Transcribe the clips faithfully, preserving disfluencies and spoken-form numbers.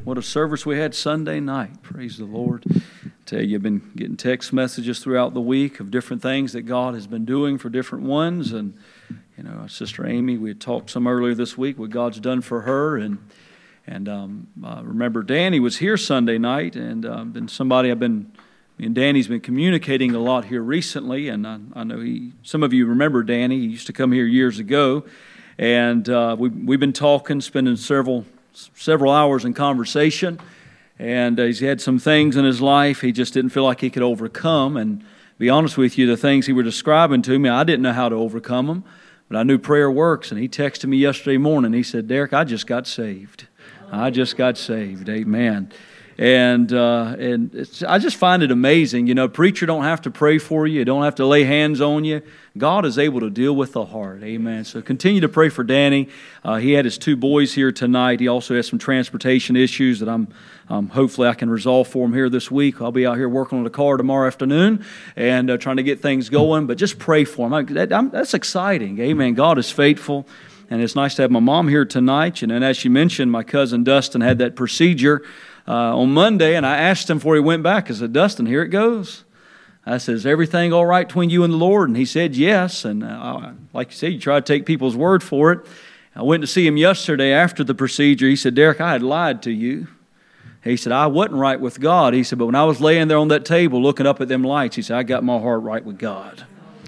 What a service we had Sunday night. Praise the Lord. I tell you, I've been getting text messages throughout the week of different things that God has been doing for different ones. And, you know, Sister Amy, we had talked some earlier this week what God's done for her. And and um, I remember Danny was here Sunday night. And uh, been somebody I've been, me and Danny's been communicating a lot here recently. And I, I know he, some of you remember Danny. He used to come here years ago. And uh, we, we've been talking, spending several several hours in conversation, and uh, he's had some things in his life he just didn't feel like he could overcome. And to be honest with you, the things he was describing to me, I didn't know how to overcome them, but I knew prayer works. And he texted me yesterday morning. He said, "Derek, I just got saved. I just got saved." Amen. And uh, and it's, I just find it amazing. You know, preacher don't have to pray for you. Don't have to lay hands on you. God is able to deal with the heart. Amen. So continue to pray for Danny. Uh, he had his two boys here tonight. He also has some transportation issues that I'm um, hopefully I can resolve for him here this week. I'll be out here working on the car tomorrow afternoon and uh, trying to get things going. But just pray for him. I, that, I'm, that's exciting. Amen. God is faithful. And it's nice to have my mom here tonight. And then as you mentioned, my cousin Dustin had that procedure Uh, on Monday, and I asked him before he went back, I said, "Dustin, here it goes." I said, "Is everything all right between you and the Lord?" And he said, "Yes." And uh, like you said, you try to take people's word for it. I went to see him yesterday after the procedure. He said, "Derek, I had lied to you." He said, "I wasn't right with God." He said, "But when I was laying there on that table looking up at them lights," he said, "I got my heart right with God."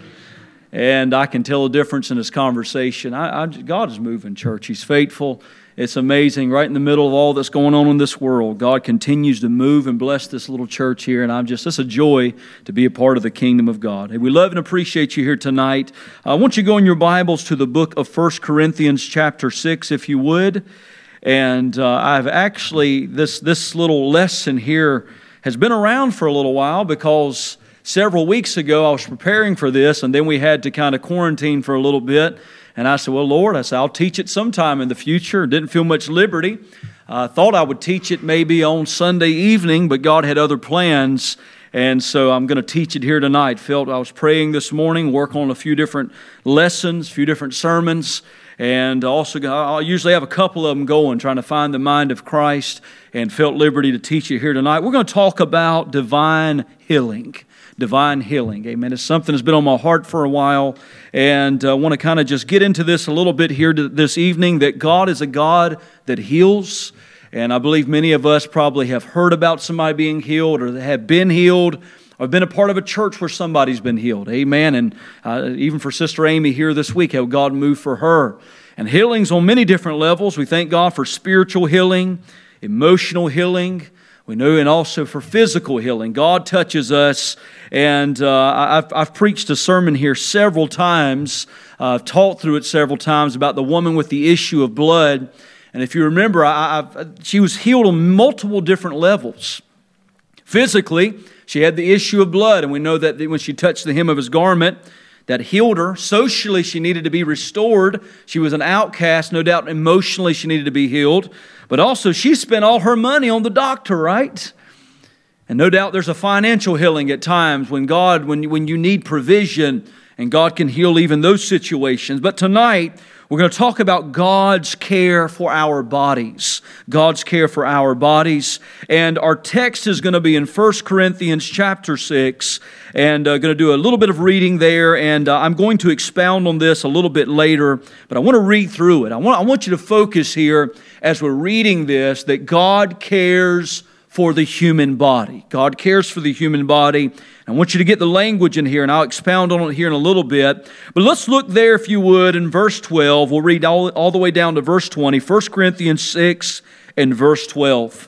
And I can tell a difference in his conversation. I, I, God is moving, church. He's faithful. It's amazing. Right in the middle of all that's going on in this world, God continues to move and bless this little church here. And I'm just, it's a joy to be a part of the kingdom of God. And we love and appreciate you here tonight. I want you to go in your Bibles to the book of First Corinthians chapter six, if you would. And uh, I've actually, this, this little lesson here has been around for a little while because several weeks ago I was preparing for this, and then we had to kind of quarantine for a little bit. And I said, "Well, Lord," I said, "I'll teach it sometime in the future." Didn't feel much liberty. I uh, thought I would teach it maybe on Sunday evening, but God had other plans. And so I'm going to teach it here tonight. Felt I was praying this morning, work on a few different lessons, a few different sermons. And also, I usually have a couple of them going, trying to find the mind of Christ, and felt liberty to teach it here tonight. We're going to talk about divine healing. Divine healing. Amen. It's something that's been on my heart for a while, and I want to kind of just get into this a little bit here this evening, that God is a God that heals, and I believe many of us probably have heard about somebody being healed or have been healed or been a part of a church where somebody's been healed. Amen. And uh, even for Sister Amy here this week, how God moved for her. And healing's on many different levels. We thank God for spiritual healing, emotional healing, we know, and also for physical healing. God touches us, and uh, I've, I've preached a sermon here several times. Uh, I've taught through it several times about the woman with the issue of blood. And if you remember, I, I've, she was healed on multiple different levels. Physically, she had the issue of blood, and we know that when she touched the hem of His garment, that healed her. Socially, she needed to be restored. She was an outcast. No doubt emotionally, she needed to be healed. But also, she spent all her money on the doctor, right? And no doubt there's a financial healing at times when God, when, when you need provision, and God can heal even those situations. But tonight, we're going to talk about God's care for our bodies. God's care for our bodies. And our text is going to be in First Corinthians chapter six. And I'm uh, going to do a little bit of reading there. And uh, I'm going to expound on this a little bit later. But I want to read through it. I want, I want you to focus here as we're reading this, that God cares for the human body. God cares for the human body. I want you to get the language in here, and I'll expound on it here in a little bit. But let's look there, if you would, in verse twelve. We'll read all, all the way down to verse twenty. First Corinthians six and verse twelve.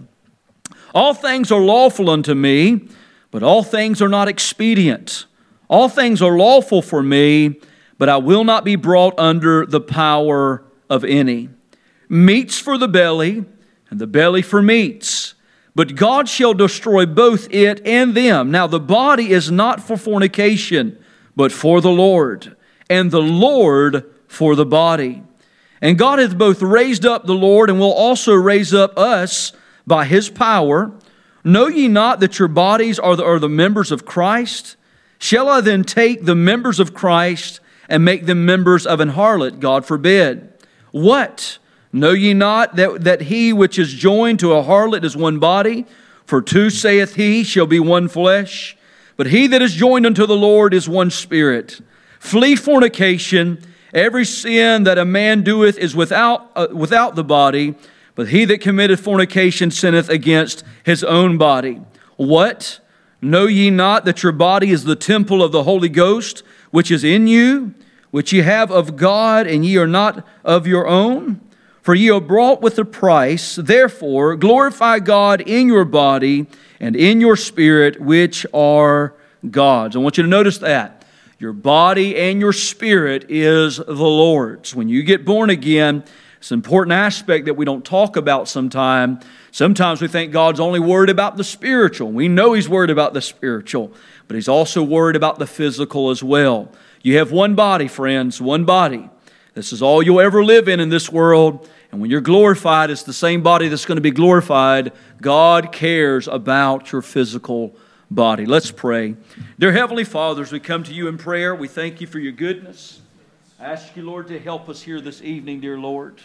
"All things are lawful unto me, but all things are not expedient. All things are lawful for me, but I will not be brought under the power of any. Meats for the belly, and the belly for meats. But God shall destroy both it and them. Now the body is not for fornication, but for the Lord, and the Lord for the body. And God hath both raised up the Lord, and will also raise up us by His power. Know ye not that your bodies are the, are the members of Christ? Shall I then take the members of Christ and make them members of an harlot? God forbid. What? Know ye not that, that he which is joined to a harlot is one body? For two, saith he, shall be one flesh. But he that is joined unto the Lord is one spirit. Flee fornication. Every sin that a man doeth is without, uh, without the body, but he that committeth fornication sinneth against his own body. What? Know ye not that your body is the temple of the Holy Ghost, which is in you, which ye have of God, and ye are not of your own? For ye are bought with a price. Therefore glorify God in your body and in your spirit, which are God's. I want you to notice that. Your body and your spirit is the Lord's. When you get born again, it's an important aspect that we don't talk about sometimes. Sometimes we think God's only worried about the spiritual. We know He's worried about the spiritual, but He's also worried about the physical as well. You have one body, friends, one body. This is all you'll ever live in in this world. And when you're glorified, it's the same body that's going to be glorified. God cares about your physical body. Let's pray. Dear Heavenly Father, as we come to you in prayer, we thank you for your goodness. I ask you, Lord, to help us here this evening, dear Lord.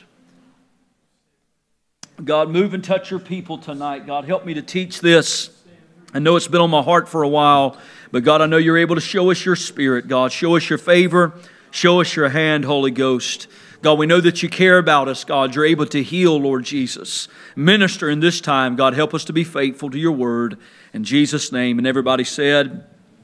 God, move and touch your people tonight. God, help me to teach this. I know it's been on my heart for a while, but God, I know you're able to show us your Spirit, God. Show us your favor. Show us your hand, Holy Ghost. God, we know that you care about us, God. You're able to heal, Lord Jesus. Minister in this time, God. Help us to be faithful to your word. In Jesus' name. And everybody said,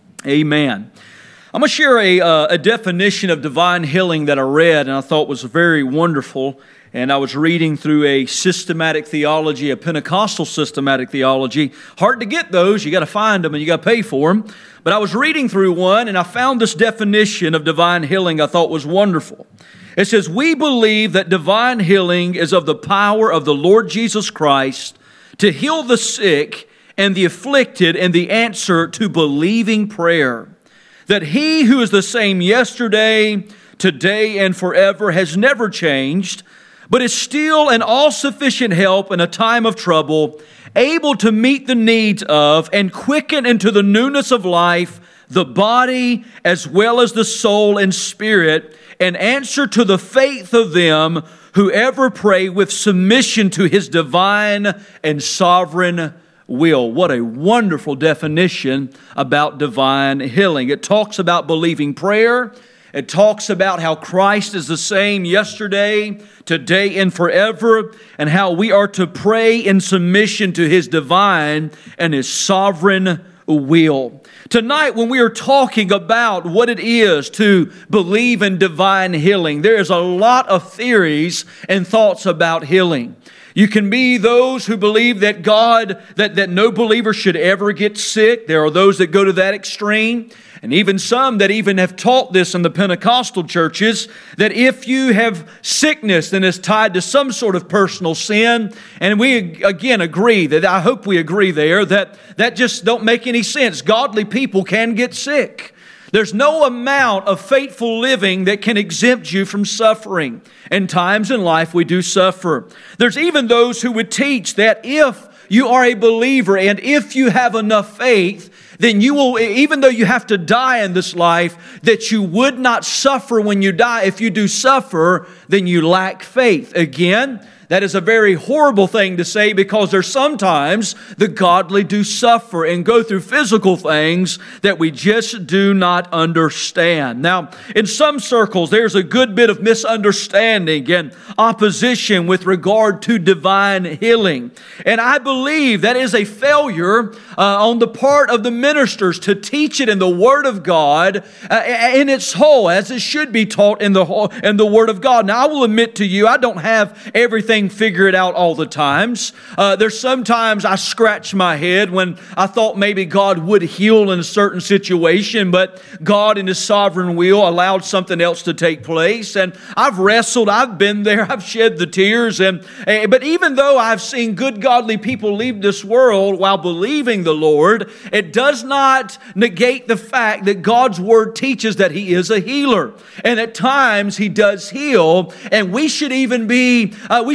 amen. I'm going to share a, uh, a definition of divine healing that I read and I thought was very wonderful. And I was reading through a systematic theology, a Pentecostal systematic theology. Hard to get those. You got to find them and you got to pay for them. But I was reading through one and I found this definition of divine healing I thought was wonderful. It says, we believe that divine healing is of the power of the Lord Jesus Christ to heal the sick and the afflicted and the answer to believing prayer. That He who is the same yesterday, today, and forever has never changed, but is still an all-sufficient help in a time of trouble, able to meet the needs of and quicken into the newness of life the body as well as the soul and spirit, and answer to the faith of them who ever pray with submission to His divine and sovereign will. What a wonderful definition about divine healing. It talks about believing prayer. It talks about how Christ is the same yesterday, today, and forever, and how we are to pray in submission to His divine and His sovereign will. Tonight, when we are talking about what it is to believe in divine healing, there is a lot of theories and thoughts about healing. You can be those who believe that God, that, that no believer should ever get sick. There are those that go to that extreme. And even some that even have taught this in the Pentecostal churches, that if you have sickness that is tied to some sort of personal sin, and we again agree, that I hope we agree there, that that just don't make any sense. Godly people can get sick. There's no amount of faithful living that can exempt you from suffering. And times in life we do suffer. There's even those who would teach that if you are a believer and if you have enough faith, then you will, even though you have to die in this life, that you would not suffer when you die. If you do suffer, then you lack faith. Again, that is a very horrible thing to say, because there's sometimes the godly do suffer and go through physical things that we just do not understand. Now, in some circles, there's a good bit of misunderstanding and opposition with regard to divine healing. And I believe that is a failure uh, on the part of the ministers to teach it in the Word of God uh, in its whole, as it should be taught in the whole, in the Word of God. Now, I will admit to you, I don't have everything figure it out all the times. Uh, there's sometimes I scratch my head when I thought maybe God would heal in a certain situation, but God in His sovereign will allowed something else to take place. And I've wrestled, I've been there, I've shed the tears. And uh, but even though I've seen good godly people leave this world while believing the Lord, it does not negate the fact that God's Word teaches that He is a healer. And at times He does heal, and we should even be, uh, we should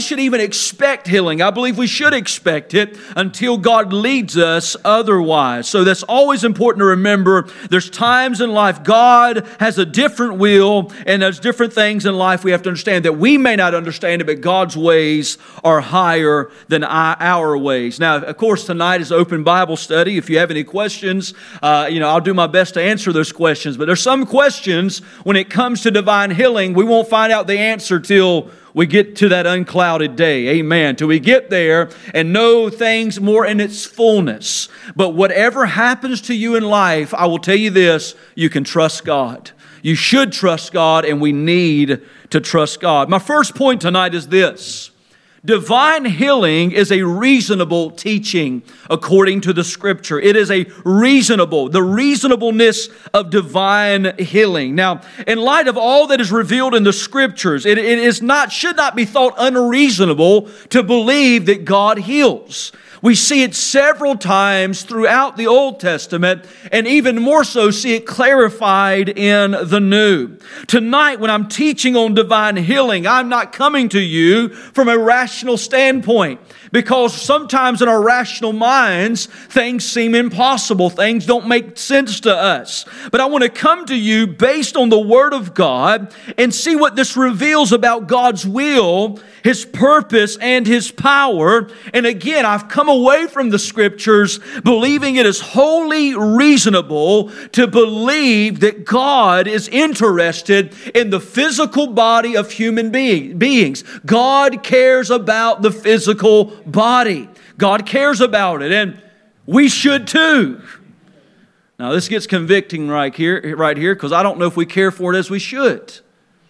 should even expect healing. I believe we should expect it until God leads us otherwise. So that's always important to remember. There's times in life God has a different will, and there's different things in life we have to understand that we may not understand it, but God's ways are higher than our ways. Now, of course, tonight is open Bible study. If you have any questions, uh, you know, I'll do my best to answer those questions. But there's some questions when it comes to divine healing, we won't find out the answer till we get to that unclouded day. Amen. Till we get there and know things more in its fullness. But whatever happens to you in life, I will tell you this, you can trust God. You should trust God, and we need to trust God. My first point tonight is this. Divine healing is a reasonable teaching according to the Scripture. It is a reasonable, the reasonableness of divine healing. Now, in light of all that is revealed in the Scriptures, it, it is not, should not be thought unreasonable to believe that God heals. We see it several times throughout the Old Testament, and even more so see it clarified in the New. Tonight, when I'm teaching on divine healing, I'm not coming to you from a rational standpoint, because sometimes in our rational minds, things seem impossible. Things don't make sense to us. But I want to come to you based on the Word of God and see what this reveals about God's will, His purpose, and His power. And again, I've come away from the Scriptures believing it is wholly reasonable to believe that God is interested in the physical body of human being, beings. God cares about the physical body. God cares about it, and we should too. Now, this gets convicting right here, right here, because I don't know if we care for it as we should.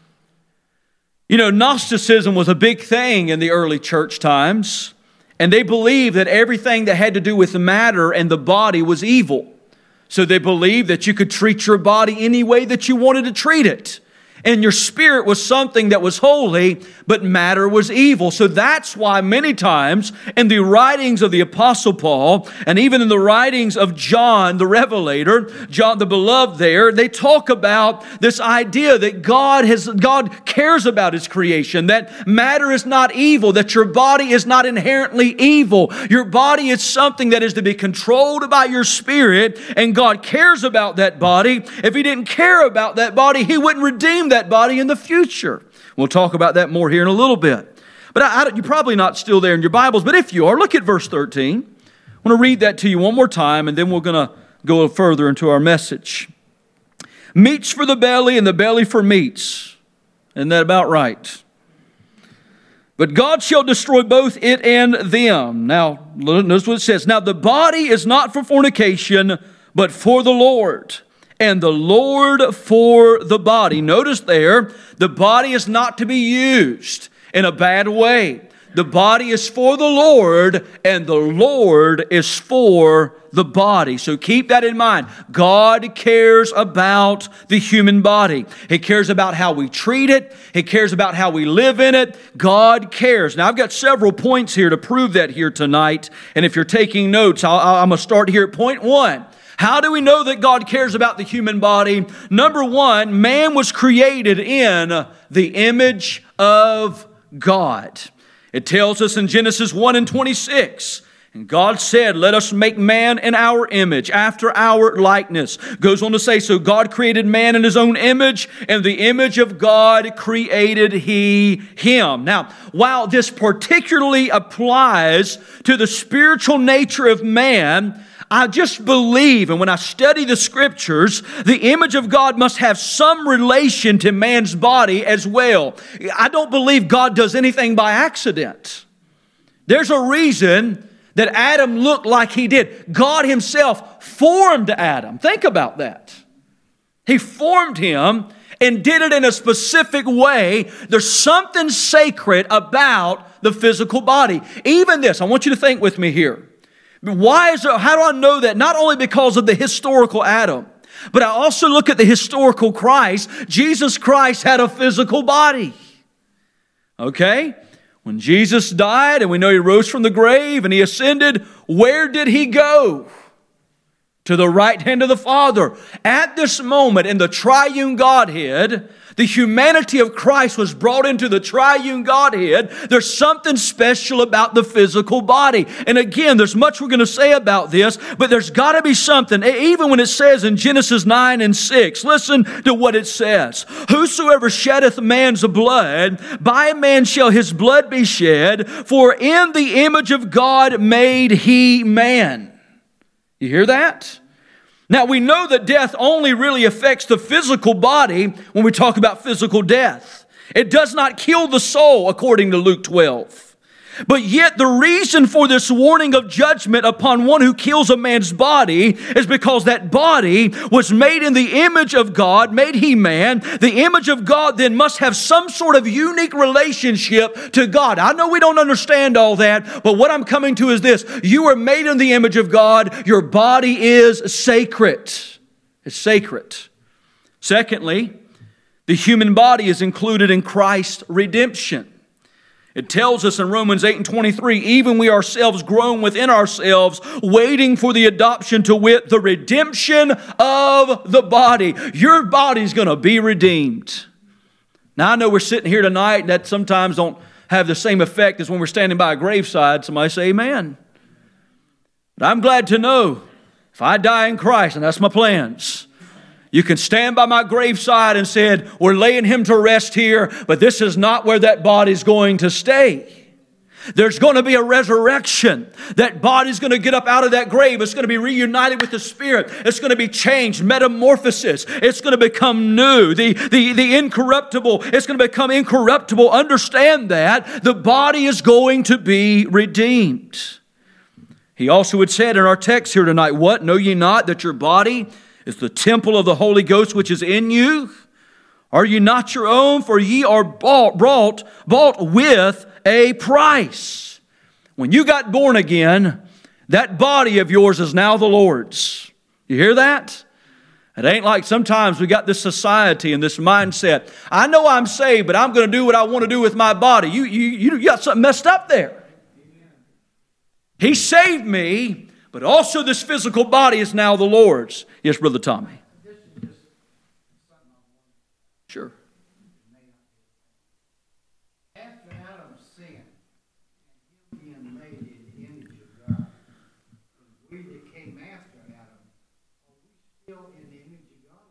You know, Gnosticism was a big thing in the early church times, and they believed that everything that had to do with the matter and the body was evil. So they believed that you could treat your body any way that you wanted to treat it. And your spirit was something that was holy, but matter was evil. So that's why many times in the writings of the Apostle Paul, and even in the writings of John the Revelator, John the Beloved there, they talk about this idea that God has, God cares about His creation, that matter is not evil, that your body is not inherently evil. Your body is something that is to be controlled by your spirit, and God cares about that body. If He didn't care about that body, He wouldn't redeem that body in the future. We'll talk about that more here in a little bit. But I, I, you're probably not still there in your Bibles, but if you are, look at verse thirteen. I want to read that to you one more time, and then we're going to go further into our message. Meats for the belly, and the belly for meats. Isn't that about right? But God shall destroy both it and them. Now, notice what it says. Now, the body is not for fornication, but for the Lord, and the Lord for the body. Notice there, the body is not to be used in a bad way. The body is for the Lord, and the Lord is for the body. So keep that in mind. God cares about the human body. He cares about how we treat it. He cares about how we live in it. God cares. Now, I've got several points here to prove that here tonight. And if you're taking notes, I'll, I'm going to start here at point one. How do we know that God cares about the human body? Number one, man was created in the image of God. It tells us in Genesis one and twenty-six, and God said, let us make man in our image, after our likeness. Goes on to say, so God created man in His own image, and the image of God created He him. Now, while this particularly applies to the spiritual nature of man, I just believe, and when I study the Scriptures, the image of God must have some relation to man's body as well. I don't believe God does anything by accident. There's a reason that Adam looked like he did. God Himself formed Adam. Think about that. He formed him and did it in a specific way. There's something sacred about the physical body. Even this, I want you to think with me here. Why is there, how do I know that? Not only because of the historical Adam, but I also look at the historical Christ. Jesus Christ had a physical body. Okay? When Jesus died, and we know He rose from the grave and He ascended, where did He go? To the right hand of the Father. At this moment in the triune Godhead, the humanity of Christ was brought into the triune Godhead, there's something special about the physical body. And again, there's much we're going to say about this, but there's got to be something. Even when it says in Genesis nine and six, listen to what it says. Whosoever sheddeth man's blood, by a man shall his blood be shed, for in the image of God made he man. You hear that? Now, we know that death only really affects the physical body when we talk about physical death. It does not kill the soul, according to Luke twelve. But yet the reason for this warning of judgment upon one who kills a man's body is because that body was made in the image of God, made he man. The image of God then must have some sort of unique relationship to God. I know we don't understand all that, but what I'm coming to is this. You are made in the image of God. Your body is sacred. It's sacred. Secondly, the human body is included in Christ's redemption. It tells us in Romans eight and twenty-three, even we ourselves groan within ourselves, waiting for the adoption, to wit, the redemption of the body. Your body's going to be redeemed. Now, I know we're sitting here tonight, and that sometimes don't have the same effect as when we're standing by a graveside. Somebody say amen. But I'm glad to know if I die in Christ, and that's my plans, you can stand by my graveside and said, we're laying him to rest here, but this is not where that body's going to stay. There's going to be a resurrection. That body's going to get up out of that grave. It's going to be reunited with the Spirit. It's going to be changed, metamorphosis. It's going to become new. The, the, the incorruptible, it's going to become incorruptible. Understand that. The body is going to be redeemed. He also had said in our text here tonight, what? Know ye not that your body is the temple of the Holy Ghost which is in you? Are ye not your own? For ye are bought, bought, bought with a price. When you got born again, that body of yours is now the Lord's. You hear that? It ain't like sometimes we got this society and this mindset. I know I'm saved, but I'm going to do what I want to do with my body. You, you, you got something messed up there. He saved me, but also this physical body is now the Lord's. Yes, Brother Tommy. Sure. After Adam's sin, and him being made in the image of God, we that came after Adam, are we still in the image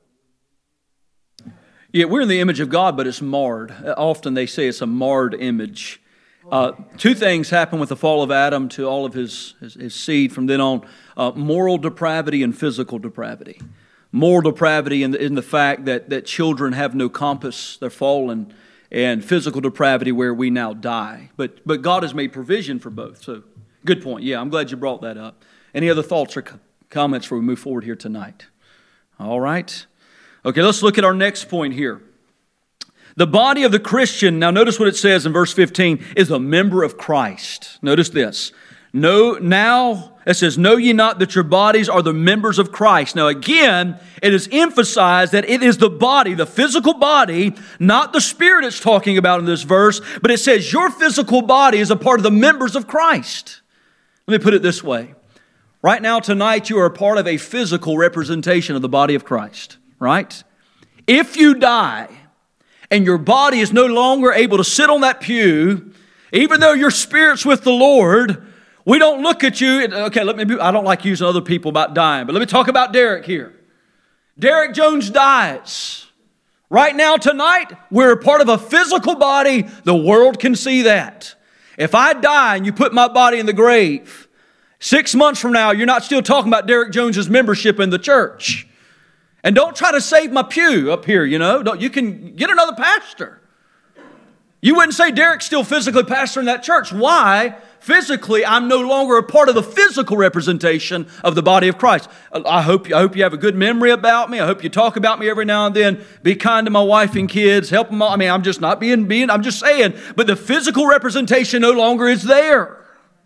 of God? Yeah, we're in the image of God, but it's marred. Often they say it's a marred image. Uh, two things happen with the fall of Adam to all of his, his, his seed from then on. Uh, moral depravity and physical depravity. Moral depravity in the, in the fact that, that children have no compass, they're fallen, and physical depravity where we now die. But but God has made provision for both. So, good point. Yeah, I'm glad you brought that up. Any other thoughts or comments before we move forward here tonight? All right. Okay, let's look at our next point here. The body of the Christian, now notice what it says in verse fifteen, is a member of Christ. Notice this. No, now, it says, know ye not that your bodies are the members of Christ. Now again, it is emphasized that it is the body, the physical body, not the spirit it's talking about in this verse, but it says your physical body is a part of the members of Christ. Let me put it this way. Right now, tonight, you are a part of a physical representation of the body of Christ, right? If you die, and your body is no longer able to sit on that pew, even though your spirit's with the Lord, we don't look at you. Okay, let me be, I don't like using other people about dying, but let me talk about Derek here. Derek Jones dies. Right now, tonight, we're a part of a physical body. The world can see that. If I die and you put my body in the grave, six months from now, you're not still talking about Derek Jones's membership in the church. And don't try to save my pew up here, you know. Don't, you can get another pastor. You wouldn't say Derek's still physically pastoring that church. Why? Physically, I'm no longer a part of the physical representation of the body of Christ. I hope, I hope you have a good memory about me. I hope you talk about me every now and then. Be kind to my wife and kids. Help them all. I mean, I'm just not being, being, I'm just saying. But the physical representation no longer is there.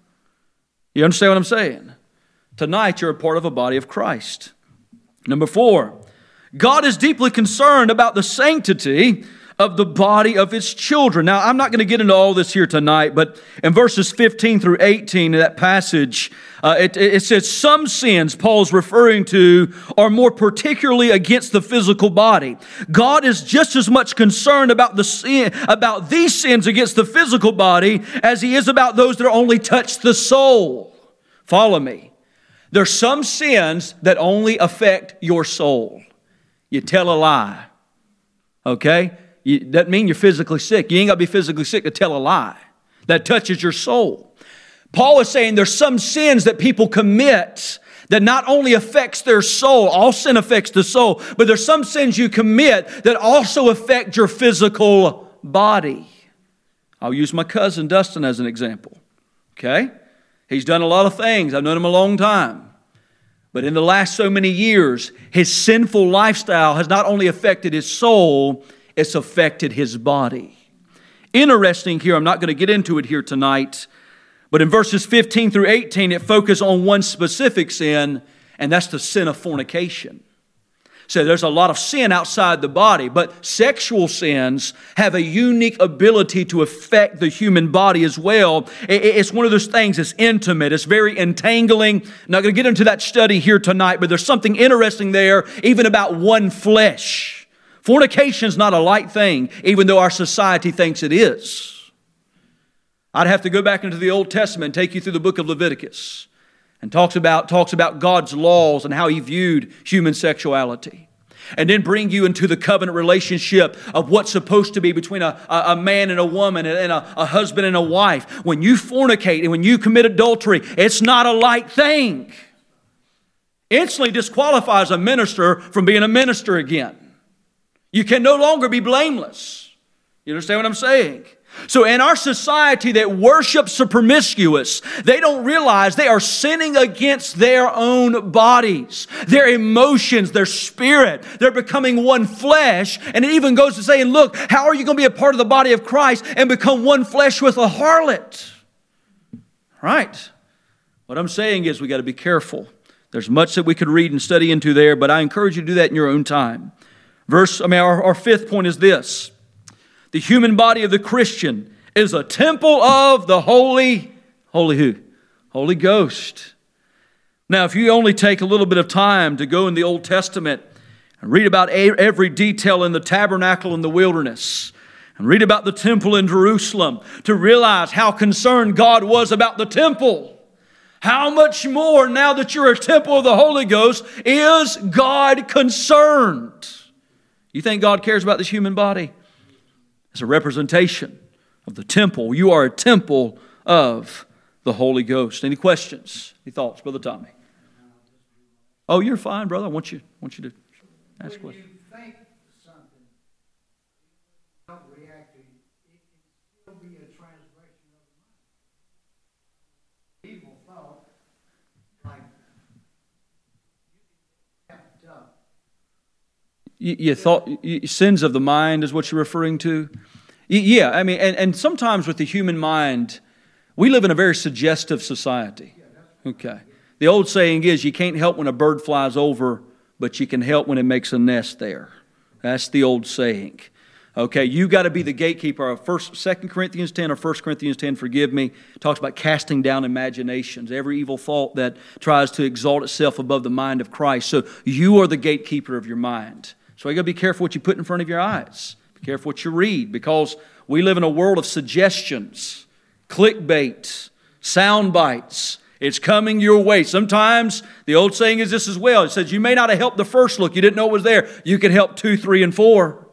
You understand what I'm saying? Tonight, you're a part of a body of Christ. Number four, God is deeply concerned about the sanctity of the body of His children. Now, I'm not going to get into all this here tonight, but in verses fifteen through eighteen of that passage, uh, it, it says some sins Paul's referring to are more particularly against the physical body. God is just as much concerned about the sin, about these sins against the physical body as He is about those that only touch the soul. Follow me. There's some sins that only affect your soul. You tell a lie. Okay? You, doesn't mean you're physically sick. You ain't got to be physically sick to tell a lie. That touches your soul. Paul is saying there's some sins that people commit that not only affects their soul, all sin affects the soul, but there's some sins you commit that also affect your physical body. I'll use my cousin Dustin as an example. Okay? He's done a lot of things. I've known him a long time. But in the last so many years, his sinful lifestyle has not only affected his soul, it's affected his body. Interesting here, I'm not going to get into it here tonight, but in verses fifteen through eighteen, it focuses on one specific sin, and that's the sin of fornication. So there's a lot of sin outside the body, but sexual sins have a unique ability to affect the human body as well. It's one of those things that's intimate. It's very entangling. I'm not going to get into that study here tonight, but there's something interesting there, even about one flesh. Fornication is not a light thing, even though our society thinks it is. I'd have to go back into the Old Testament and take you through the book of Leviticus. And talks about, talks about God's laws and how He viewed human sexuality. And then bring you into the covenant relationship of what's supposed to be between a, a, a man and a woman and a, a husband and a wife. When you fornicate and when you commit adultery, it's not a light thing. Instantly disqualifies a minister from being a minister again. You can no longer be blameless. You understand what I'm saying? So in our society that worships the promiscuous, they don't realize they are sinning against their own bodies, their emotions, their spirit. They're becoming one flesh. And it even goes to saying, look, how are you going to be a part of the body of Christ and become one flesh with a harlot? Right. What I'm saying is we got to be careful. There's much that we could read and study into there, but I encourage you to do that in your own time. Verse, I mean, our, our fifth point is this. The human body of the Christian is a temple of the Holy, Holy who? Holy Ghost. Now, if you only take a little bit of time to go in the Old Testament and read about every detail in the tabernacle in the wilderness, and read about the temple in Jerusalem, to realize how concerned God was about the temple, how much more now that you're a temple of the Holy Ghost is God concerned? You think God cares about this human body? It's a representation of the temple. You are a temple of the Holy Ghost. Any questions? Any thoughts, Brother Tommy? Oh, you're fine, brother. I want you, I want you to ask questions. When you think something, don't react to it, it can still be a transgression of the mind. Evil thought, like, you get up. You, you thought you, sins of the mind is what you're referring to? Yeah, I mean, and, and sometimes with the human mind, we live in a very suggestive society. Okay. The old saying is, you can't help when a bird flies over, but you can help when it makes a nest there. That's the old saying. Okay, you got to be the gatekeeper. First, Second Corinthians ten or First Corinthians ten, forgive me, talks about casting down imaginations, every evil thought that tries to exalt itself above the mind of Christ. So you are the gatekeeper of your mind. So you got to be careful what you put in front of your eyes. Be careful what you read, because we live in a world of suggestions, clickbait, sound bites. It's coming your way. Sometimes the old saying is this as well. It says you may not have helped the first look. You didn't know it was there. You could help two, three, and four.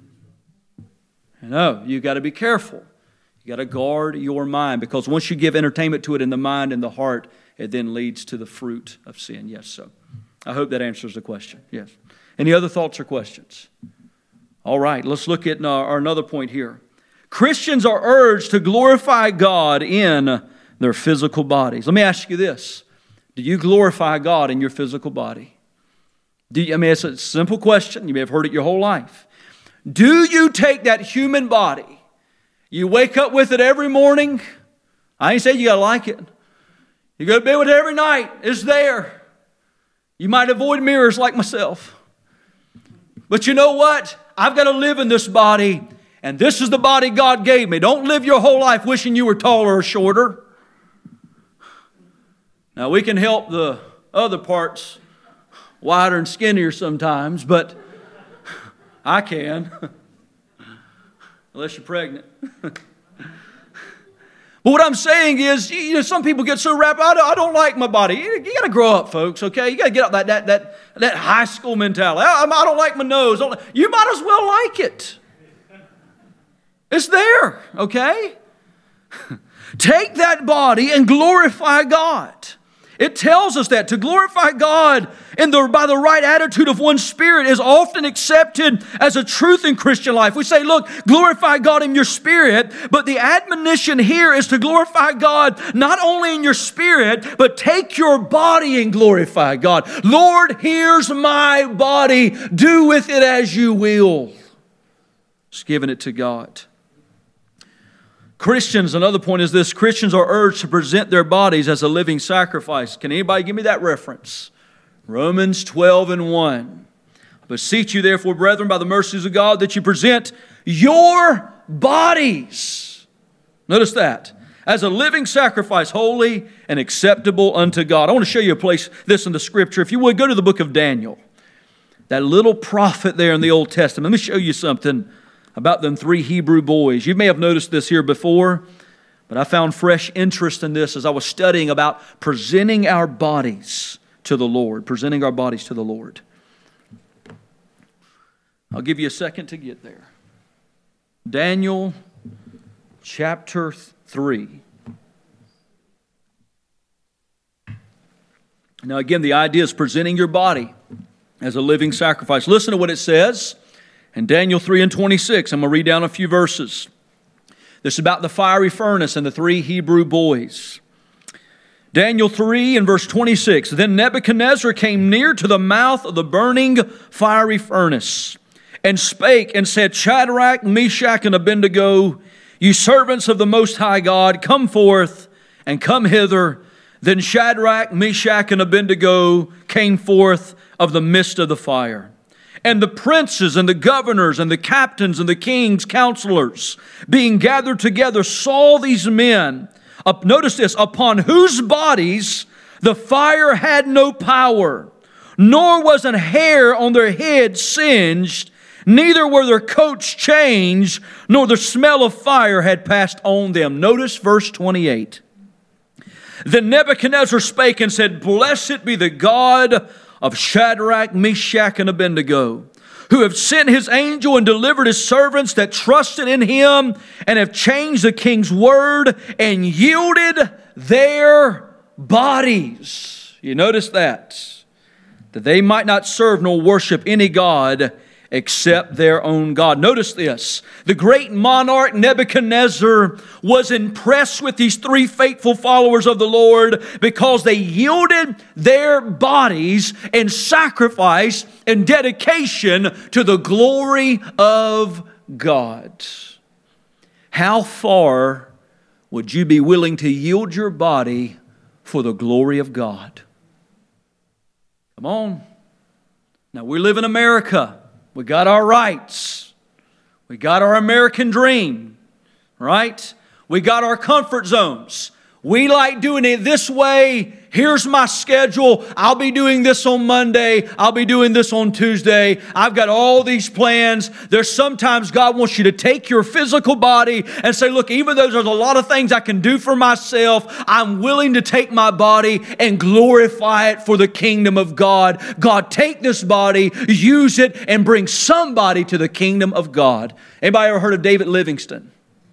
No, you got to be careful. You got to guard your mind, because once you give entertainment to it in the mind and the heart, it then leads to the fruit of sin. Yes, so I hope that answers the question. Yes. Any other thoughts or questions? All right, let's look at our, our another point here. Christians are urged to glorify God in their physical bodies. Let me ask you this. Do you glorify God in your physical body? Do you, I mean, it's a simple question. You may have heard it your whole life. Do you take that human body, you wake up with it every morning? I ain't saying you got to like it. You go to bed with it every night. It's there. You might avoid mirrors like myself. But you know what? I've got to live in this body, and this is the body God gave me. Don't live your whole life wishing you were taller or shorter. Now, we can help the other parts wider and skinnier sometimes, but I can. Unless you're pregnant. But what I'm saying is, you know, some people get so wrapped, I don't, I don't like my body. You, you got to grow up, folks, okay? You got to get out that, that, that, that high school mentality. I, I don't like my nose. Don't, you might as well like it. It's there, okay? Take that body and glorify God. It tells us that to glorify God in the, by the right attitude of one's spirit is often accepted as a truth in Christian life. We say, look, glorify God in your spirit, but the admonition here is to glorify God not only in your spirit, but take your body and glorify God. Lord, here's my body. Do with it as you will. Just giving it to God. Christians, another point is this, Christians are urged to present their bodies as a living sacrifice. Can anybody give me that reference? Romans twelve and one. I beseech you therefore, brethren, by the mercies of God, that you present your bodies. Notice that. As a living sacrifice, holy and acceptable unto God. I want to show you a place, this in the Scripture. If you would, go to the book of Daniel. That little prophet there in the Old Testament. Let me show you something about them three Hebrew boys. You may have noticed this here before, but I found fresh interest in this as I was studying about presenting our bodies to the Lord. Presenting our bodies to the Lord. I'll give you a second to get there. Daniel chapter three. Now again, the idea is presenting your body as a living sacrifice. Listen to what it says. In Daniel three and twenty-six, I'm going to read down a few verses. This is about the fiery furnace and the three Hebrew boys. Daniel three and verse twenty-six. Then Nebuchadnezzar came near to the mouth of the burning fiery furnace and spake and said, Shadrach, Meshach, and Abednego, ye servants of the Most High God, come forth and come hither. Then Shadrach, Meshach, and Abednego came forth of the midst of the fire. And the princes and the governors and the captains and the king's counselors, being gathered together, saw these men, up, notice this, upon whose bodies the fire had no power, nor was an hair on their head singed, neither were their coats changed, nor the smell of fire had passed on them. Notice verse twenty-eight. Then Nebuchadnezzar spake and said, Blessed be the God of Shadrach, Meshach, and Abednego, who have sent his angel and delivered his servants that trusted in him and have changed the king's word and yielded their bodies. You notice that? That they might not serve nor worship any god except their own God. Notice this. The great monarch Nebuchadnezzar was impressed with these three faithful followers of the Lord because they yielded their bodies in sacrifice and dedication to the glory of God. How far would you be willing to yield your body for the glory of God? Come on. Now we live in America. We got our rights. We got our American dream, right? We got our comfort zones. We like doing it this way. Here's my schedule. I'll be doing this on Monday. I'll be doing this on Tuesday. I've got all these plans. There's sometimes God wants you to take your physical body and say, look, even though there's a lot of things I can do for myself, I'm willing to take my body and glorify it for the kingdom of God. God, take this body, use it, and bring somebody to the kingdom of God. Anybody ever heard of David Livingstone?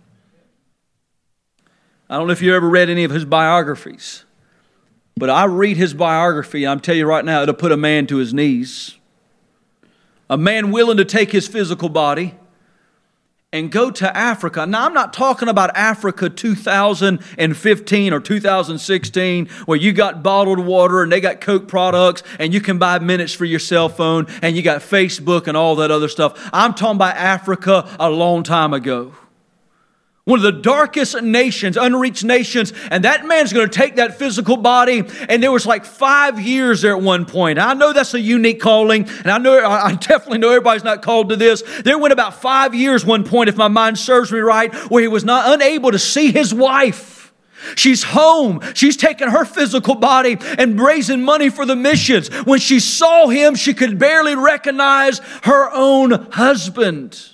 I don't know if you ever read any of his biographies, but I read his biography, and I'm telling you right now, it'll put a man to his knees. A man willing to take his physical body and go to Africa. Now, I'm not talking about Africa two thousand fifteen or two thousand sixteen, where you got bottled water and they got Coke products and you can buy minutes for your cell phone and you got Facebook and all that other stuff. I'm talking about Africa a long time ago, One of the darkest nations, unreached nations, and that man's going to take that physical body, and there was like five years there at one point. I know that's a unique calling, and I know I definitely know everybody's not called to this. There went about five years one point, if my mind serves me right, where he was not unable to see his wife. She's home. She's taken her physical body and raising money for the missions. When she saw him, she could barely recognize her own husband.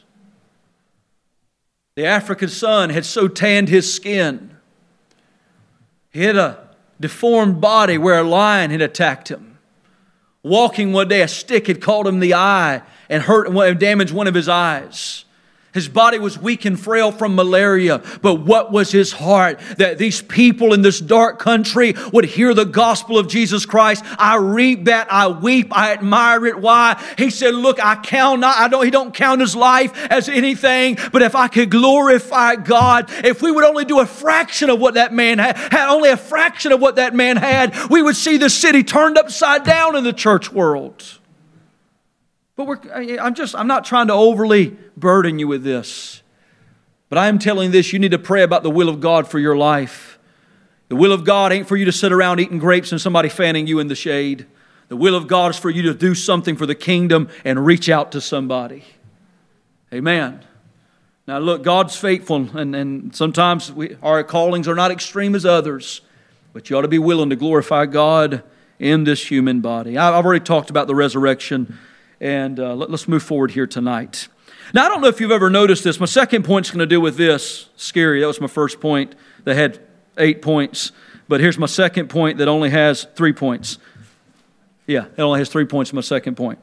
The African sun had so tanned his skin. He had a deformed body where a lion had attacked him. Walking one day, a stick had caught him in the eye and hurt and damaged one of his eyes. His body was weak and frail from malaria, but what was his heart? That these people in this dark country would hear the gospel of Jesus Christ. I reap that, I weep, I admire it. Why? He said, look, I count not, I don't, he don't count his life as anything, but if I could glorify God, if we would only do a fraction of what that man had, had only a fraction of what that man had, we would see the city turned upside down in the church world. But we're, I'm just, I'm not trying to overly burden you with this. But I am telling this, you need to pray about the will of God for your life. The will of God ain't for you to sit around eating grapes and somebody fanning you in the shade. The will of God is for you to do something for the kingdom and reach out to somebody. Amen. Now look, God's faithful, and, and sometimes we, our callings are not extreme as others. But you ought to be willing to glorify God in this human body. I've already talked about the resurrection. And uh, let, let's move forward here tonight. Now, I don't know if you've ever noticed this. My second point's going to do with this. Scary. That was my first point that had eight points. But here's my second point that only has three points. Yeah, it only has three points, my second point.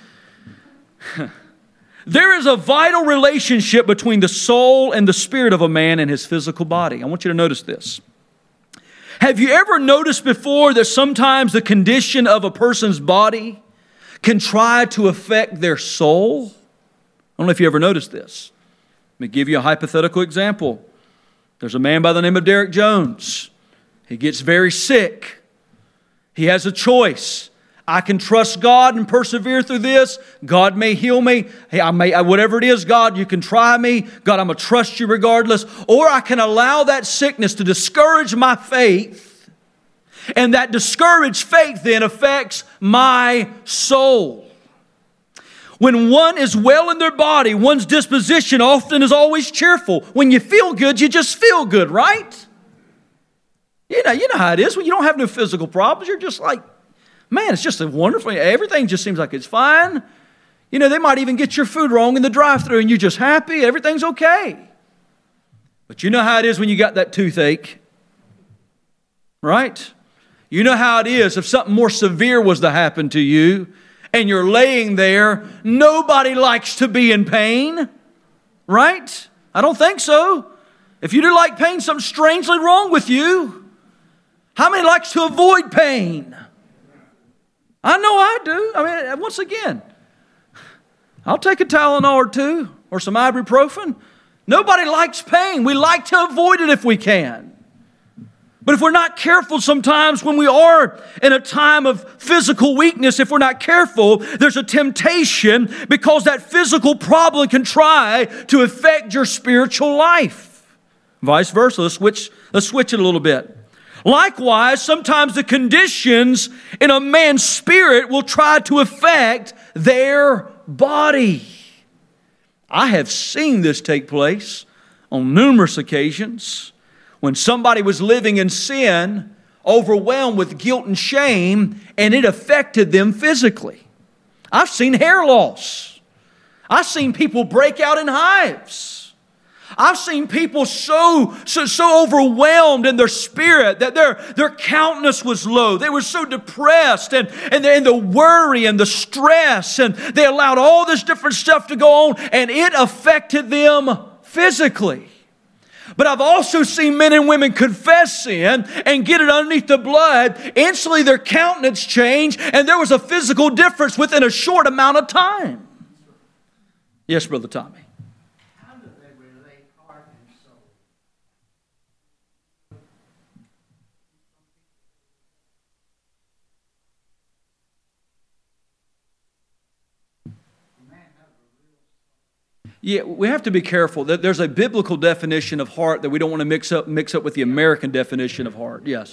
There is a vital relationship between the soul and the spirit of a man and his physical body. I want you to notice this. Have you ever noticed before that sometimes the condition of a person's body can try to affect their soul? I don't know if you ever noticed this. Let me give you a hypothetical example. There's a man by the name of Derek Jones. He gets very sick. He has a choice. I can trust God and persevere through this. God may heal me. Hey, I may, whatever it is, God, you can try me. God, I'm going to trust you regardless. Or I can allow that sickness to discourage my faith. And that discouraged faith then affects my soul. When one is well in their body, one's disposition often is always cheerful. When you feel good, you just feel good, right? You know, you know how it is when you don't have no physical problems. You're just like, man, it's just a wonderful, everything just seems like it's fine. You know, they might even get your food wrong in the drive-thru and you're just happy. Everything's okay. But you know how it is when you got that toothache, right? You know how it is if something more severe was to happen to you and you're laying there, nobody likes to be in pain, right? I don't think so. If you do like pain, something's strangely wrong with you. How many likes to avoid pain? I know I do. I mean, once again, I'll take a Tylenol or two or some ibuprofen. Nobody likes pain. We like to avoid it if we can. But if we're not careful sometimes when we are in a time of physical weakness, if we're not careful, there's a temptation because that physical problem can try to affect your spiritual life. Vice versa. Let's switch, let's switch it a little bit. Likewise, sometimes the conditions in a man's spirit will try to affect their body. I have seen this take place on numerous occasions. When somebody was living in sin, overwhelmed with guilt and shame, and it affected them physically. I've seen hair loss. I've seen people break out in hives. I've seen people so, so, so overwhelmed in their spirit that their, their countenance was low. They were so depressed and, and, the, and the worry and the stress, and they allowed all this different stuff to go on, and it affected them physically. But I've also seen men and women confess sin and get it underneath the blood. Instantly their countenance changed and there was a physical difference within a short amount of time. Yes, Brother Tommy. How do they relate heart and soul? Yeah, we have to be careful. There's a biblical definition of heart that we don't want to mix up mix up with the American definition of heart. Yes.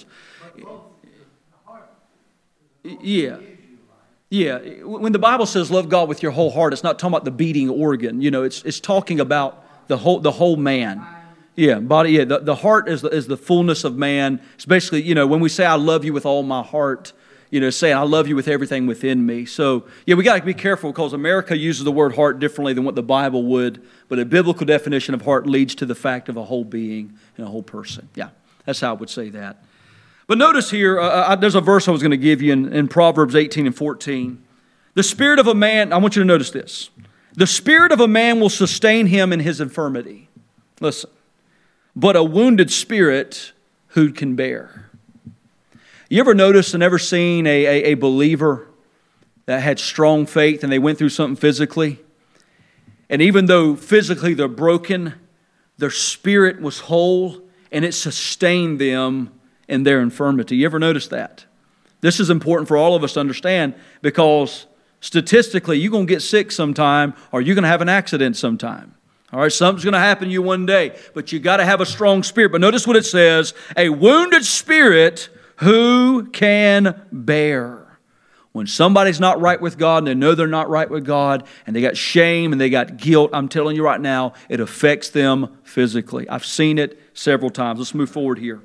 Yeah. Yeah. When the Bible says love God with your whole heart, it's not talking about the beating organ. You know, it's it's talking about the whole the whole man. Yeah, body. Yeah, the, the heart is the, is the fullness of man. It's basically, you know, when we say I love you with all my heart, you know, saying I love you with everything within me. So, yeah, we got to be careful because America uses the word heart differently than what the Bible would. But a biblical definition of heart leads to the fact of a whole being and a whole person. Yeah, that's how I would say that. But notice here, uh, I, there's a verse I was going to give you in, in Proverbs eighteen and fourteen. The spirit of a man, I want you to notice this. The spirit of a man will sustain him in his infirmity. Listen. But a wounded spirit, who can bear? You ever noticed and ever seen a, a, a believer that had strong faith and they went through something physically? And even though physically they're broken, their spirit was whole and it sustained them in their infirmity. You ever notice that? This is important for all of us to understand because statistically you're going to get sick sometime or you're going to have an accident sometime. All right, something's going to happen to you one day, but you got to have a strong spirit. But notice what it says, a wounded spirit who can bear. When somebody's not right with God and they know they're not right with God and they got shame and they got guilt, I'm telling you right now, it affects them physically. I've seen it several times. Let's move forward here.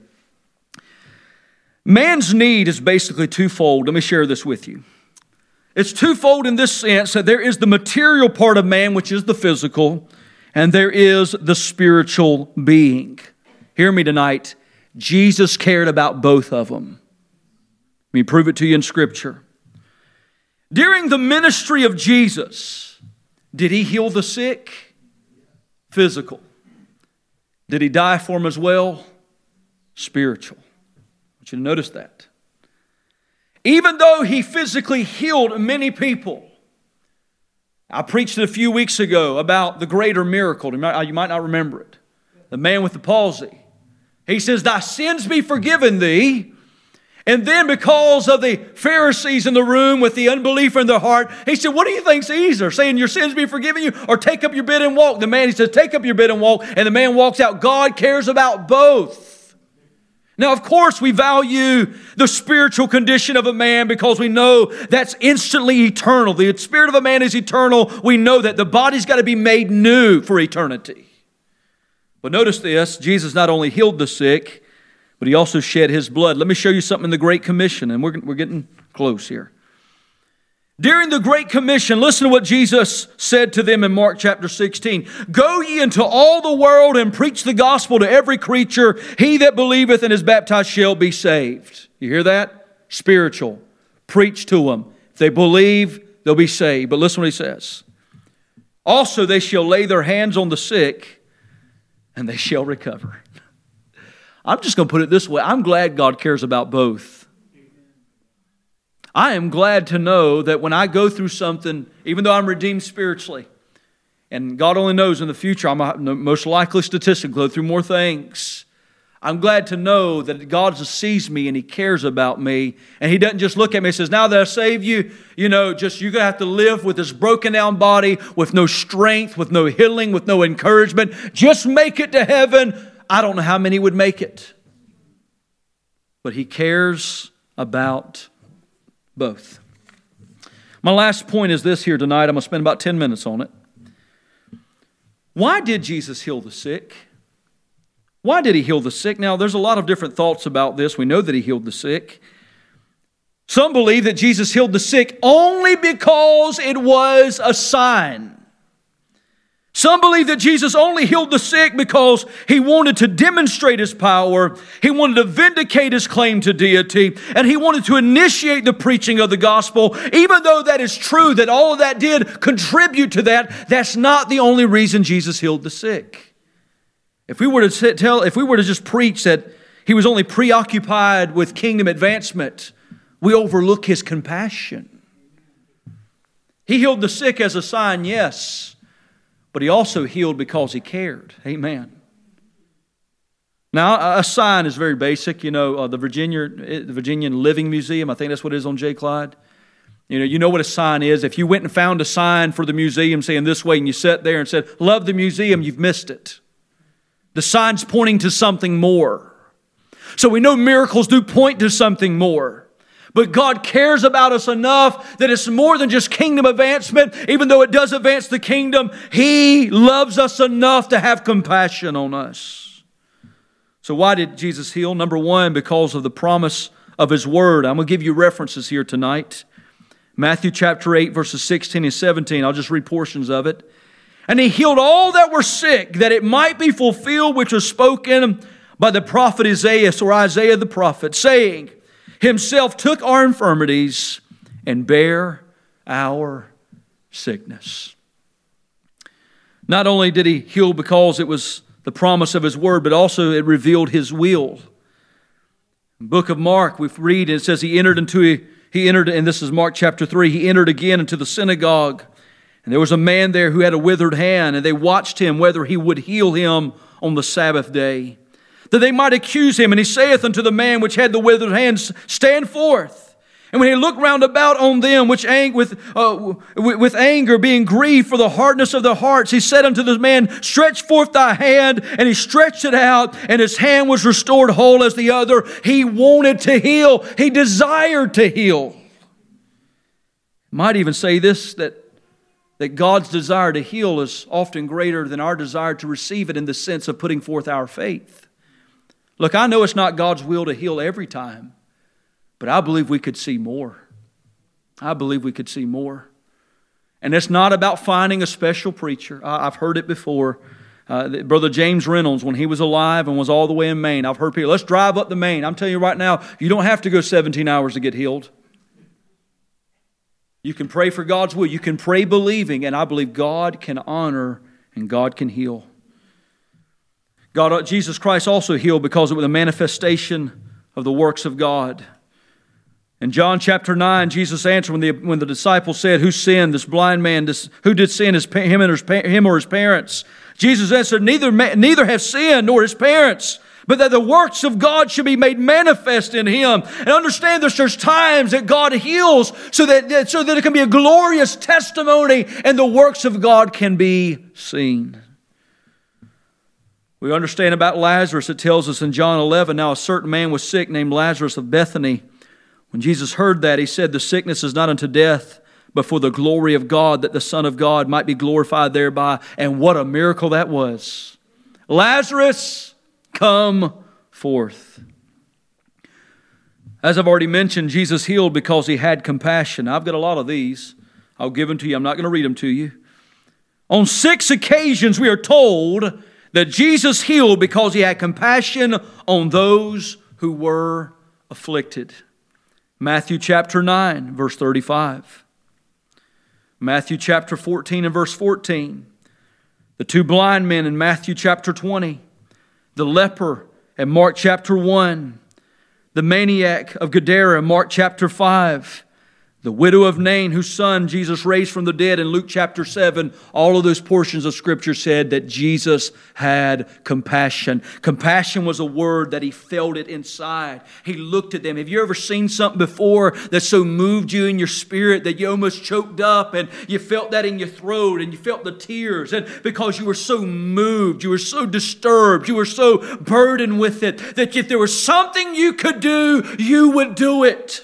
Man's need is basically twofold. Let me share this with you. It's twofold in this sense that there is the material part of man, which is the physical, and there is the spiritual being. Hear me tonight. Jesus cared about both of them. Let me prove it to you in Scripture. During the ministry of Jesus, did He heal the sick? Physical. Did He die for them as well? Spiritual. I want you to notice that. Even though He physically healed many people, I preached it a few weeks ago about the greater miracle. You might, you might not remember it. The man with the palsy. He says, thy sins be forgiven thee. And then because of the Pharisees in the room with the unbelief in their heart, he said, what do you think's easier? Saying your sins be forgiven you or take up your bed and walk? The man, he says, take up your bed and walk. And the man walks out. God cares about both. Now, of course, we value the spiritual condition of a man because we know that's instantly eternal. The spirit of a man is eternal. We know that the body's got to be made new for eternity. But notice this, Jesus not only healed the sick, but He also shed His blood. Let me show you something in the Great Commission, and we're, we're getting close here. During the Great Commission, listen to what Jesus said to them in Mark chapter sixteen. Go ye into all the world and preach the gospel to every creature. He that believeth and is baptized shall be saved. You hear that? Spiritual. Preach to them. If they believe, they'll be saved. But listen what He says. Also they shall lay their hands on the sick and they shall recover. I'm just going to put it this way. I'm glad God cares about both. I am glad to know that when I go through something, even though I'm redeemed spiritually, and God only knows in the future, I'm most likely statistic, go through more things. I'm glad to know that God sees me and He cares about me. And He doesn't just look at me and says, now that I saved you, you know, just you're going to have to live with this broken down body, with no strength, with no healing, with no encouragement. Just make it to heaven. I don't know how many would make it. But He cares about both. My last point is this here tonight. I'm going to spend about ten minutes on it. Why did Jesus heal the sick? Why did He heal the sick? Now, there's a lot of different thoughts about this. We know that He healed the sick. Some believe that Jesus healed the sick only because it was a sign. Some believe that Jesus only healed the sick because He wanted to demonstrate His power. He wanted to vindicate His claim to deity. And He wanted to initiate the preaching of the gospel. Even though that is true, that all of that did contribute to that, that's not the only reason Jesus healed the sick. If we were to tell, if we were to just preach that He was only preoccupied with kingdom advancement, we overlook His compassion. He healed the sick as a sign, yes. But He also healed because He cared. Amen. Now, a sign is very basic. You know, uh, the Virginia, the Virginian Living Museum, I think that's what it is on J. Clyde. You know, you know what a sign is. If you went and found a sign for the museum saying this way and you sat there and said, love the museum, you've missed it. The sign's pointing to something more. So we know miracles do point to something more. But God cares about us enough that it's more than just kingdom advancement. Even though it does advance the kingdom, He loves us enough to have compassion on us. So why did Jesus heal? Number one, because of the promise of His Word. I'm going to give you references here tonight. Matthew chapter eight, verses sixteen and seventeen. I'll just read portions of it. And He healed all that were sick, that it might be fulfilled which was spoken by the prophet Isaiah, or Isaiah the prophet, saying, Himself took our infirmities and bare our sickness. Not only did He heal because it was the promise of His Word, but also it revealed His will. In the book of Mark, we read, it says He entered into a He entered, and this is Mark chapter three, He entered again into the synagogue. And there was a man there who had a withered hand, and they watched him whether he would heal him on the Sabbath day, that they might accuse him. And he saith unto the man which had the withered hand, stand forth. And when he looked round about on them, which ang- with, uh, with anger, being grieved for the hardness of their hearts, he said unto the man, stretch forth thy hand. And he stretched it out, and his hand was restored whole as the other. He wanted to heal. He desired to heal. Might even say this, that, that God's desire to heal is often greater than our desire to receive it, in the sense of putting forth our faith. Look, I know it's not God's will to heal every time, but I believe we could see more. I believe we could see more. And it's not about finding a special preacher. I've heard it before. Uh, Brother James Reynolds, when he was alive and was all the way in Maine, I've heard people, let's drive up to Maine. I'm telling you right now, you don't have to go seventeen hours to get healed. You can pray for God's will. You can pray believing, and I believe God can honor and God can heal. God, Jesus Christ also healed because it was a manifestation of the works of God. In John chapter nine, Jesus answered when the, when the disciples said, who sinned, this blind man, this, who did sin, his, him, and his, him or his parents? Jesus answered, neither, neither have sinned nor his parents, but that the works of God should be made manifest in him. And understand this, there's times that God heals so that, so that it can be a glorious testimony and the works of God can be seen. We understand about Lazarus. It tells us in John eleven, now a certain man was sick named Lazarus of Bethany. When Jesus heard that, He said, the sickness is not unto death, but for the glory of God, that the Son of God might be glorified thereby. And what a miracle that was. Lazarus, come forth. As I've already mentioned, Jesus healed because He had compassion. I've got a lot of these. I'll give them to you. I'm not going to read them to you. On six occasions we are told that Jesus healed because He had compassion on those who were afflicted. Matthew chapter nine, verse thirty-five. Matthew chapter fourteen and verse fourteen. The two blind men in Matthew chapter twenty. The leper in Mark chapter one. The maniac of Gadara in Mark chapter five. The widow of Nain, whose son Jesus raised from the dead in Luke chapter seven. All of those portions of Scripture said that Jesus had compassion. Compassion was a word that He felt it inside. He looked at them. Have you ever seen something before that so moved you in your spirit that you almost choked up and you felt that in your throat and you felt the tears? And because you were so moved, you were so disturbed, you were so burdened with it, that if there was something you could do, you would do it.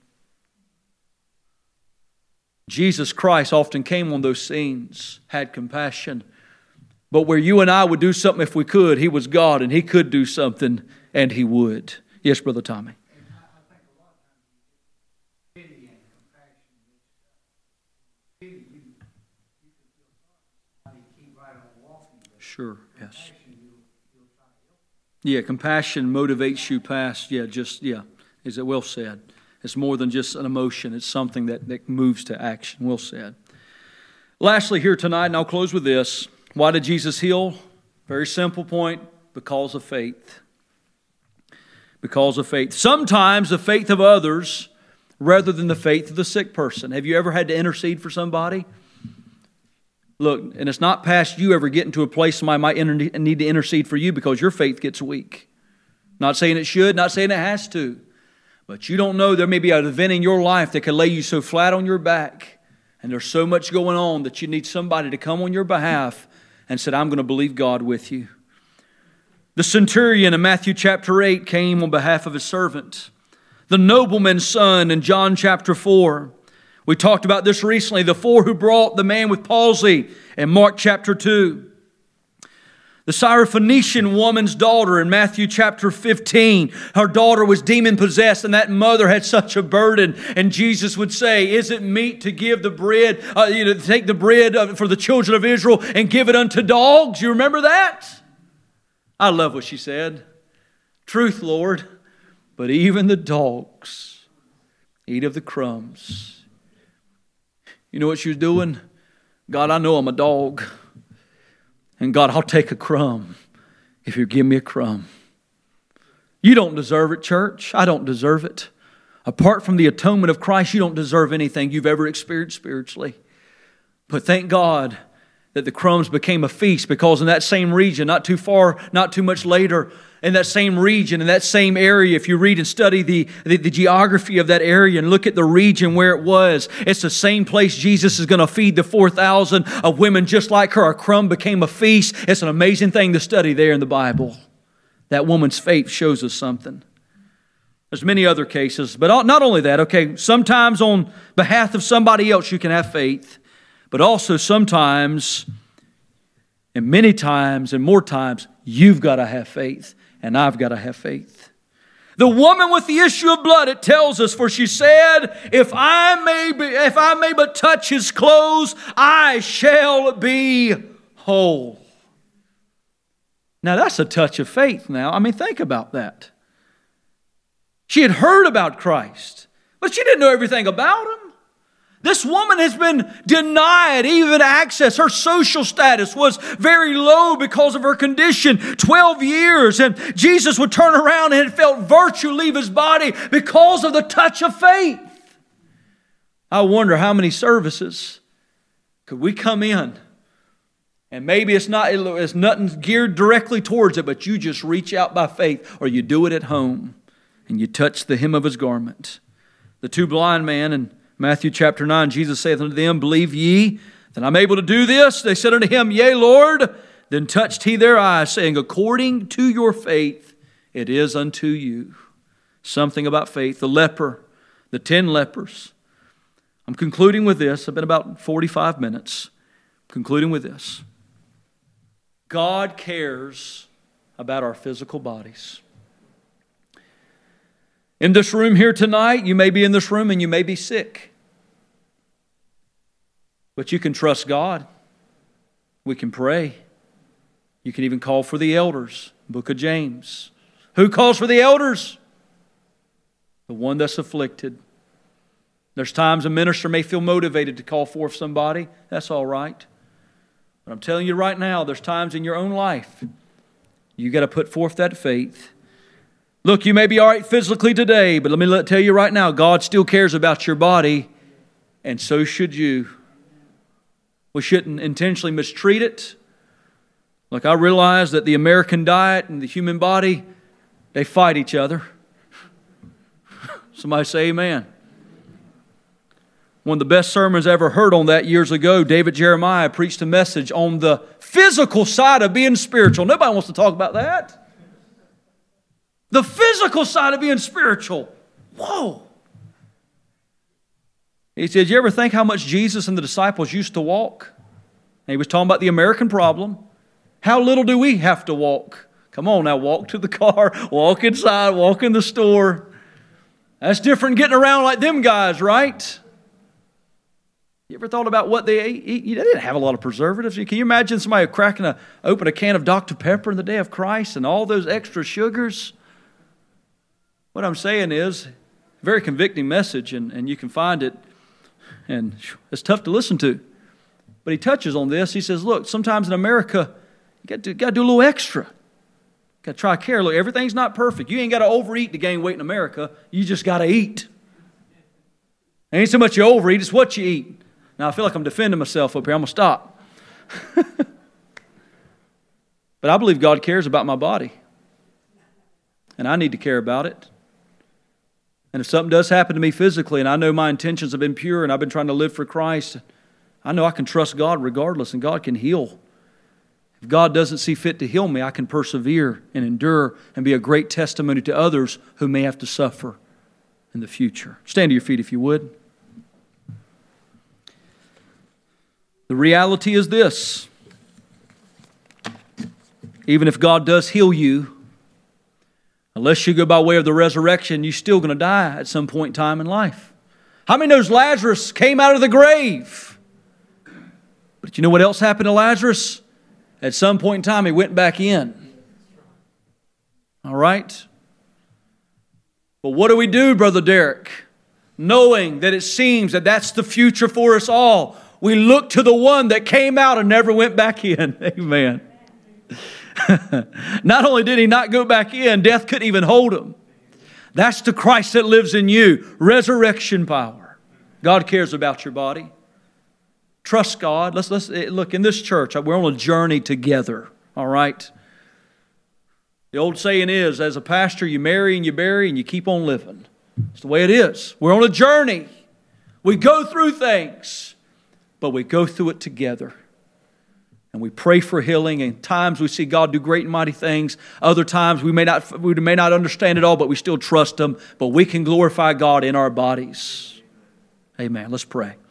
Jesus Christ often came on those scenes, had compassion. But where you and I would do something if we could, He was God and He could do something and He would. Yes, Brother Tommy. Sure, yes. Yeah, compassion motivates you past, yeah, just, yeah, is it well said. It's more than just an emotion. It's something that, that moves to action. Well said. Lastly, here tonight, and I'll close with this. Why did Jesus heal? Very simple point. Because of faith. Because of faith. Sometimes the faith of others rather than the faith of the sick person. Have you ever had to intercede for somebody? Look, and it's not past you ever getting to a place somebody might inter- need to intercede for you because your faith gets weak. Not saying it should, not saying it has to. But you don't know, there may be an event in your life that could lay you so flat on your back, and there's so much going on that you need somebody to come on your behalf and said, I'm going to believe God with you. The centurion in Matthew chapter eight came on behalf of his servant. The nobleman's son in John chapter four. We talked about this recently. The four who brought the man with palsy in Mark chapter two. The Syrophoenician woman's daughter in Matthew chapter fifteen. Her daughter was demon-possessed, and that mother had such a burden. And Jesus would say, is it meet to give the bread, uh, you know, take the bread for the children of Israel and give it unto dogs? You remember that? I love what she said. Truth, Lord, but even the dogs eat of the crumbs. You know what she was doing? God, I know I'm a dog. And God, I'll take a crumb if you give me a crumb. You don't deserve it, church. I don't deserve it. Apart from the atonement of Christ, you don't deserve anything you've ever experienced spiritually. But thank God that the crumbs became a feast, because in that same region, not too far, not too much later, in that same region, in that same area, if you read and study the, the, the geography of that area and look at the region where it was, it's the same place Jesus is going to feed the four thousand of women just like her. A crumb became a feast. It's an amazing thing to study there in the Bible. That woman's faith shows us something. There's many other cases, but not only that, okay, sometimes on behalf of somebody else you can have faith, but also sometimes, and many times and more times, you've got to have faith. And I've got to have faith. The woman with the issue of blood, it tells us, for she said, if I may be, if I may but touch his clothes, I shall be whole. Now that's a touch of faith now. I mean, think about that. She had heard about Christ, but she didn't know everything about him. This woman has been denied even access. Her social status was very low because of her condition. Twelve years. And Jesus would turn around and had felt virtue leave his body because of the touch of faith. I wonder how many services could we come in, and maybe it's not, it's nothing geared directly towards it, but you just reach out by faith, or you do it at home and you touch the hem of his garment. The two blind men and Matthew chapter nine, Jesus saith unto them, believe ye that I'm able to do this? They said unto him, yea, Lord. Then touched he their eyes, saying, according to your faith, it is unto you. Something about faith. The leper, the ten lepers. I'm concluding with this. I've been about forty-five minutes. Concluding with this. God cares about our physical bodies. In this room here tonight, you may be in this room and you may be sick. But you can trust God. We can pray. You can even call for the elders. Book of James. Who calls for the elders? The one that's afflicted. There's times a minister may feel motivated to call forth somebody. That's all right. But I'm telling you right now, there's times in your own life you got to put forth that faith. Look, you may be all right physically today, but let me let, tell you right now, God still cares about your body, and so should you. We shouldn't intentionally mistreat it. Look, I realize that the American diet and the human body, they fight each other. Somebody say amen. One of the best sermons I ever heard on that years ago, David Jeremiah preached a message on the physical side of being spiritual. Nobody wants to talk about that. The physical side of being spiritual. Whoa. He said, you ever think how much Jesus and the disciples used to walk? And he was talking about the American problem. How little do we have to walk? Come on now, walk to the car, walk inside, walk in the store. That's different getting around like them guys, right? You ever thought about what they ate? They didn't have a lot of preservatives. Can you imagine somebody cracking a, open a can of Doctor Pepper in the day of Christ and all those extra sugars? What I'm saying is, a very convicting message, and, and you can find it, and it's tough to listen to. But he touches on this. He says, look, sometimes in America, you got to, got to do a little extra. Got to try to care. Look, everything's not perfect. You ain't got to overeat to gain weight in America. You just got to eat. It ain't so much you overeat, it's what you eat. Now, I feel like I'm defending myself up here. I'm going to stop. But I believe God cares about my body. And I need to care about it. And if something does happen to me physically, and I know my intentions have been pure and I've been trying to live for Christ, I know I can trust God regardless, and God can heal. If God doesn't see fit to heal me, I can persevere and endure and be a great testimony to others who may have to suffer in the future. Stand to your feet if you would. The reality is this. Even if God does heal you, unless you go by way of the resurrection, you're still going to die at some point in time in life. How many knows Lazarus came out of the grave? But you know what else happened to Lazarus? At some point in time, he went back in. All right? But what do we do, Brother Derek? Knowing that it seems that that's the future for us all, we look to the one that came out and never went back in. Amen. Not only did he not go back in, death couldn't even hold him. That's the Christ that lives in you. Resurrection power. God cares about your body. Trust God. Let's, let's look, in this church, we're on a journey together. All right? The old saying is, as a pastor, you marry and you bury and you keep on living. It's the way it is. We're on a journey. We go through things, but we go through it together. And we pray for healing. And times we see God do great and mighty things. Other times we may not we may not understand it all, but we still trust Him. But we can glorify God in our bodies. Amen. Let's pray.